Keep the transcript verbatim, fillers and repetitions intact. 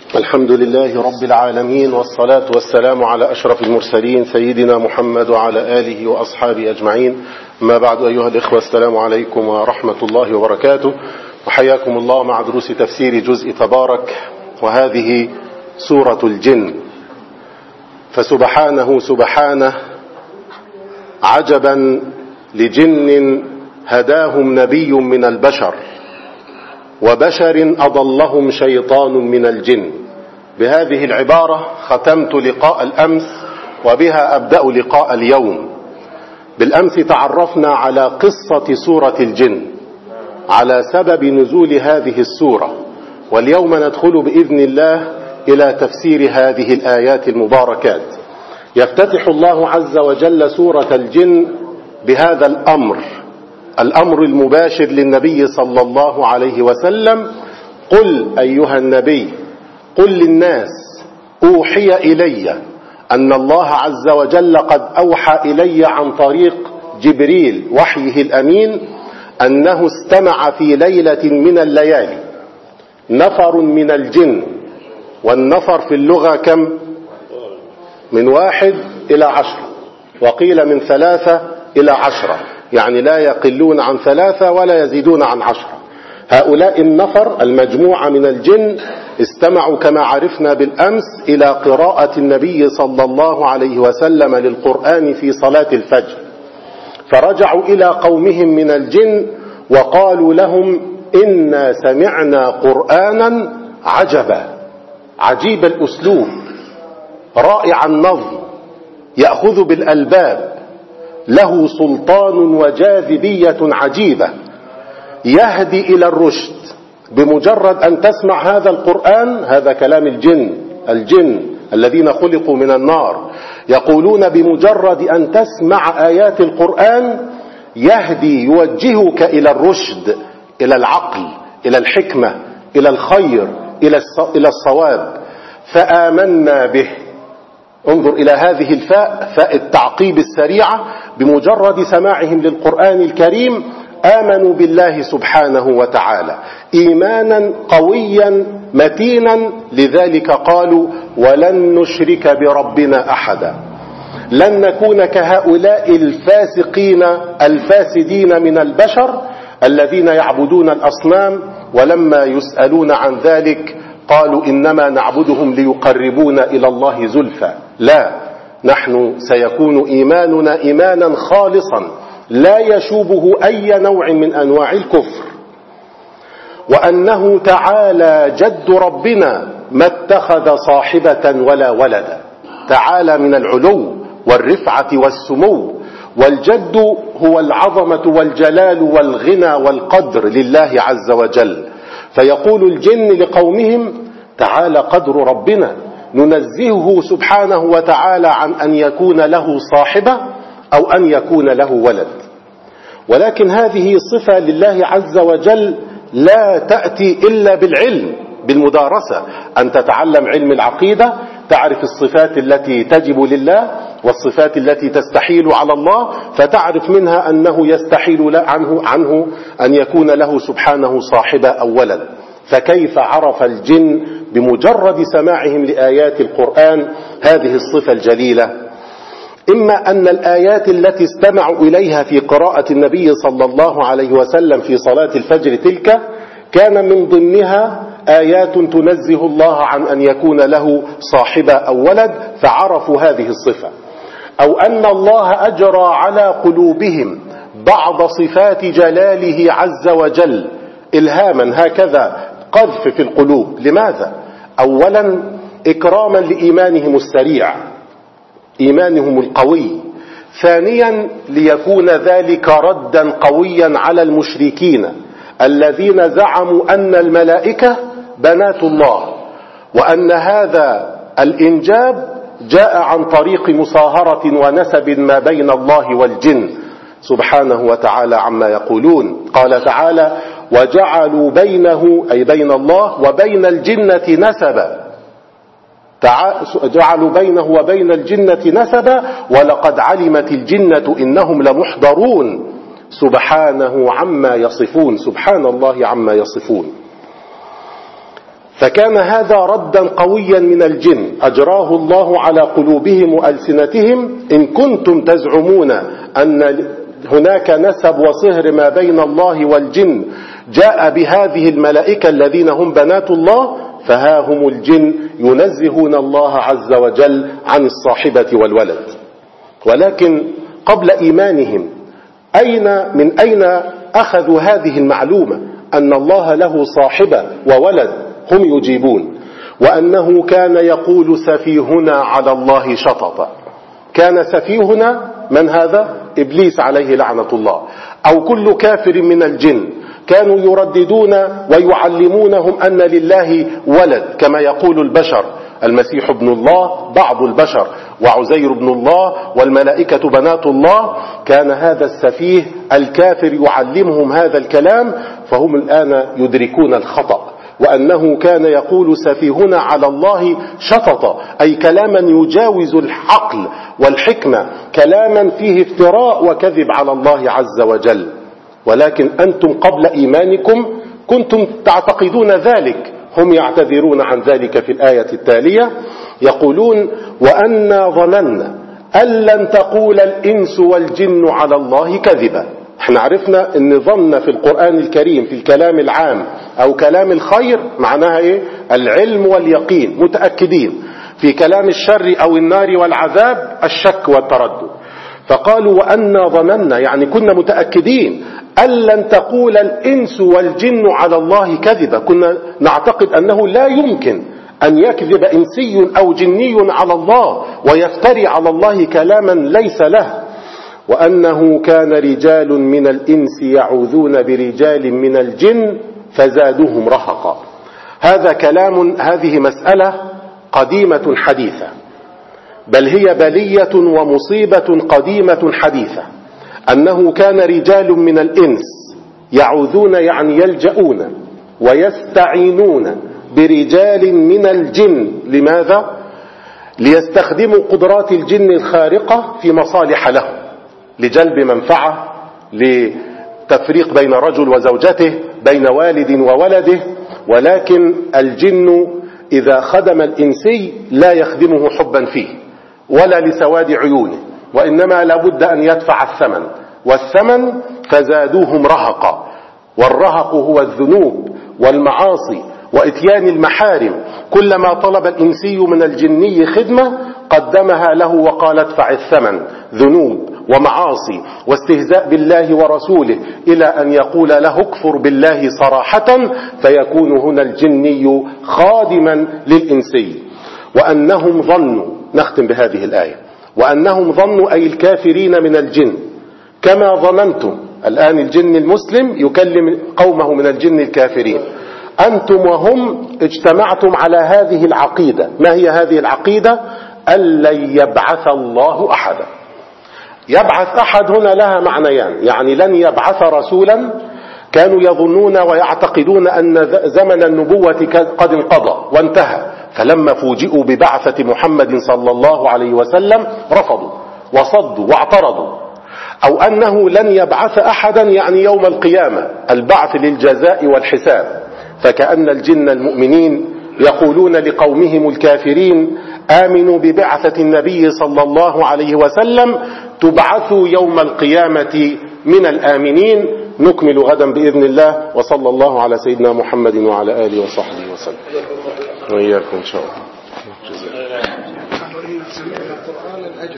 الحمد لله رب العالمين، والصلاة والسلام على أشرف المرسلين سيدنا محمد وعلى آله وأصحابه أجمعين. ما بعد، أيها الإخوة، السلام عليكم ورحمة الله وبركاته، وحياكم الله مع دروس تفسير جزء تبارك، وهذه سورة الجن. فسبحانه سبحانه عجبا لجن هداهم نبي من البشر، وبشر أضلهم شيطان من الجن. بهذه العبارة ختمت لقاء الأمس، وبها أبدأ لقاء اليوم. بالأمس تعرفنا على قصة سورة الجن، على سبب نزول هذه السورة، واليوم ندخل بإذن الله إلى تفسير هذه الآيات المباركات. يفتتح الله عز وجل سورة الجن بهذا الأمر الأمر المباشر للنبي صلى الله عليه وسلم: قل أيها النبي، قل للناس أوحي إلي أن الله عز وجل قد أوحى إلي عن طريق جبريل وحيه الأمين أنه استمع في ليلة من الليالي نفر من الجن. والنفر في اللغة كم؟ من واحد إلى عشرة، وقيل من ثلاثة إلى عشرة، يعني لا يقلون عن ثلاثة ولا يزيدون عن عشرة. هؤلاء النفر المجموعة من الجن استمعوا كما عرفنا بالأمس إلى قراءة النبي صلى الله عليه وسلم للقرآن في صلاة الفجر، فرجعوا إلى قومهم من الجن وقالوا لهم: إنا سمعنا قرآنا عجبا، عجيب الأسلوب، رائع النظم، يأخذ بالألباب، له سلطان وجاذبية عجيبة، يهدي إلى الرشد. بمجرد أن تسمع هذا القرآن، هذا كلام الجن الجن الذين خلقوا من النار، يقولون بمجرد أن تسمع آيات القرآن يهدي، يوجهك إلى الرشد، إلى العقل، إلى الحكمة، إلى الخير، إلى الصواب. فآمنا به. انظر إلى هذه الفاء، فاء التعقيب السريعة. بمجرد سماعهم للقرآن الكريم آمنوا بالله سبحانه وتعالى إيمانا قويا متينا. لذلك قالوا: ولن نشرك بربنا أحدا. لن نكون كهؤلاء الفاسقين الفاسدين من البشر الذين يعبدون الأصنام، ولما يسألون عن ذلك قالوا: إنما نعبدهم ليقربونا إلى الله زلفى. لا، نحن سيكون إيماننا إيمانا خالصا لا يشوبه أي نوع من أنواع الكفر. وأنه تعالى جد ربنا ما اتخذ صاحبة ولا ولدا. تعالى من العلو والرفعة والسمو، والجد هو العظمة والجلال والغنى والقدر لله عز وجل. فيقول الجن لقومهم: تعالى قدر ربنا، ننزهه سبحانه وتعالى عن أن يكون له صاحبة أو أن يكون له ولد. ولكن هذه صفة لله عز وجل لا تأتي إلا بالعلم، بالمدارسة. أن تتعلم علم العقيدة، تعرف الصفات التي تجب لله والصفات التي تستحيل على الله، فتعرف منها أنه يستحيل عنه, عنه أن يكون له سبحانه صاحبة أو ولد. فكيف عرف الجن بمجرد سماعهم لآيات القرآن هذه الصفة الجليلة؟ إما أن الآيات التي استمعوا إليها في قراءة النبي صلى الله عليه وسلم في صلاة الفجر تلك كان من ضمنها آيات تنزه الله عن أن يكون له صاحبة أو ولد، فعرفوا هذه الصفة. أو أن الله أجرى على قلوبهم بعض صفات جلاله عز وجل إلهاما، هكذا قذف في القلوب. لماذا؟ أولا إكراما لإيمانهم السريع، إيمانهم القوي. ثانيا ليكون ذلك ردا قويا على المشركين الذين زعموا أن الملائكة بنات الله، وأن هذا الإنجاب جاء عن طريق مصاهرة ونسب ما بين الله والجن سبحانه وتعالى عما يقولون. قال تعالى: وجعلوا بينه، أي بين الله وبين الجنة نسبا، جعلوا بينه وبين الجنة نسبا، ولقد علمت الجنة إنهم لمحضرون. سبحانه عما يصفون، سبحان الله عما يصفون. فكان هذا ردا قويا من الجن أجراه الله على قلوبهم وألسنتهم. إن كنتم تزعمون أن هناك نسب وصهر ما بين الله والجن جاء بهذه الملائكة الذين هم بنات الله، فها هم الجن ينزهون الله عز وجل عن الصاحبة والولد. ولكن قبل إيمانهم أين من أين أخذوا هذه المعلومة أن الله له صاحبة وولد؟ هم يجيبون وأنه كان يقول سفيهنا على الله شططا. كان سفيهنا من هذا؟ إبليس عليه لعنة الله، أو كل كافر من الجن كانوا يرددون ويعلمونهم أن لله ولد كما يقول البشر، المسيح ابن الله بعض البشر، وعزير ابن الله، والملائكة بنات الله. كان هذا السفيه الكافر يعلمهم هذا الكلام، فهم الآن يدركون الخطأ، وأنه كان يقول سفيهنا على الله شططا، أي كلاما يجاوز العقل والحكمة، كلاما فيه افتراء وكذب على الله عز وجل. ولكن أنتم قبل إيمانكم كنتم تعتقدون ذلك. هم يعتذرون عن ذلك في الآية التالية، يقولون وأنا ظننا أن لن تقول الإنس والجن على الله كذبا. احنا عرفنا ان ظن في القرآن الكريم في الكلام العام او كلام الخير معناها ايه؟ العلم واليقين، متأكدين. في كلام الشر او النار والعذاب الشك والتردد. فقالوا وأنا ظننا، يعني كنا متأكدين أن لن تقول الإنس والجن على الله كذبا. كنا نعتقد أنه لا يمكن أن يكذب إنسي أو جني على الله ويفتري على الله كلاما ليس له. وأنه كان رجال من الإنس يعوذون برجال من الجن فزادوهم رهقا. هذا كلام، هذه مسألة قديمة حديثة، بل هي بلية ومصيبة قديمة حديثة، أنه كان رجال من الإنس يعوذون يعني يلجؤون ويستعينون برجال من الجن. لماذا؟ ليستخدموا قدرات الجن الخارقة في مصالح لهم، لجلب منفعة، لتفريق بين رجل وزوجته، بين والد وولده. ولكن الجن إذا خدم الإنسي لا يخدمه حبا فيه ولا لسواد عيونه، وإنما لابد أن يدفع الثمن، والثمن فزادوهم رهقا. والرهق هو الذنوب والمعاصي وإتيان المحارم. كلما طلب الإنسي من الجني خدمة قدمها له وقال ادفع الثمن، ذنوب ومعاصي واستهزاء بالله ورسوله، إلى أن يقول له اكفر بالله صراحة، فيكون هنا الجني خادما للإنسي. وأنهم ظنوا، نختم بهذه الآية، وأنهم ظنوا أي الكافرين من الجن كما ظننتم. الآن الجن المسلم يكلم قومه من الجن الكافرين، أنتم وهم اجتمعتم على هذه العقيدة. ما هي هذه العقيدة؟ ألن يبعث الله أحدا. يبعث أحد هنا لها معنيان، يعني لن يبعث رسولا. كانوا يظنون ويعتقدون أن زمن النبوة قد انقضى وانتهى، فلما فوجئوا ببعثة محمد صلى الله عليه وسلم رفضوا وصدوا واعترضوا. أو أنه لن يبعث أحدا يعني يوم القيامة، البعث للجزاء والحساب. فكأن الجن المؤمنين يقولون لقومهم الكافرين آمنوا ببعثة النبي صلى الله عليه وسلم تبعثوا يوم القيامة من الآمنين. نكمل غدا بإذن الله، وصلى الله على سيدنا محمد وعلى آله وصحبه وسلم. وإياكم إن شاء الله.